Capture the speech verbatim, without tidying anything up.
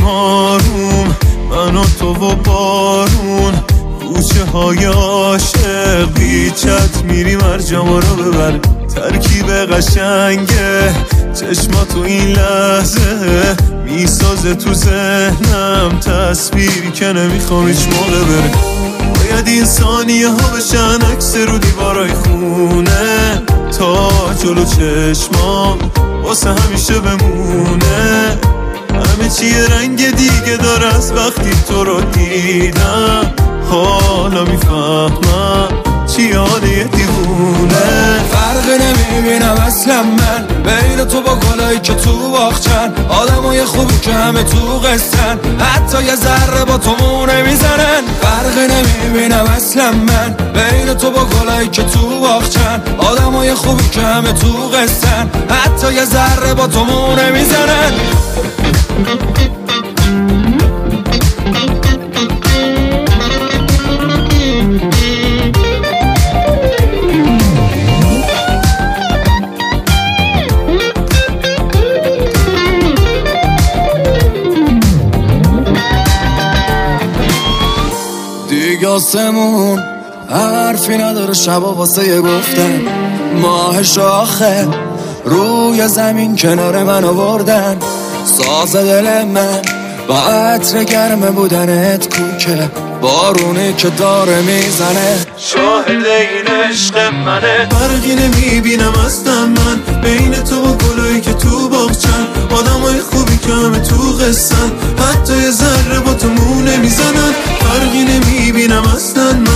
شدیم آروم، من و تو و بارون، کوچه های عاشق بیچت میریم هر جا ما رو ببر. ترکیب قشنگه چشماتو این لحظه میسازه تو ذهنم تصویری که نمیخوام هیچ موقع بره. باید این ثانیه ها بشن عکس رو دیوارای خونه تا جلو چشمام واسه همیشه بمونه. همه چی رنگ دیگه داره از وقتی تو رو دیدم، حالا میفهمم چی حال یه دیوونه. فرقی نمیبینم اصلا من بین تو با گلایی که تو باغچن، آدمای خوبی که همه تو قصن، حتی یه ذره با تو مو نمیزنن. فرقی نمیبینم اصلا من بین تو با گلایی که تو باغچن، آدمای خوبی که همه تو قصن، حتی یه ذره با تو مو نمیزنن. دیگه آسمون حرفی نداره شبا واسه یه گفتن، ماه شاخه روی زمین کنار من آوردن. ساز دل من با عطر گرم بودنت کوکه، بارونی که داره میزنه شاهد این عشق منه. فرقی نمیبینم اصلا من بین تو و گلایی که تو باغچن، آدمای خوبی که همه تو قصن، حتی یه ذره با تو مو نمیزنن. فرقی نمیبینم اصلا من